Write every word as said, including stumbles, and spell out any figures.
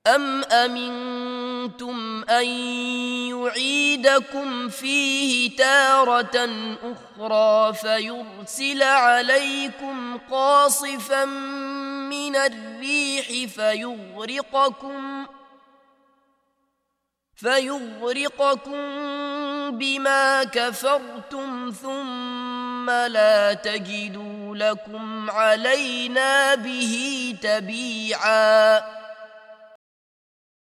أم أمنتم أن يعيدكم فيه تارة أخرى فيرسل عليكم قاصفا من الريح فيغرقكم فيغرقكم بما كفرتم ثم لا تجدوا لكم علينا به تبيعا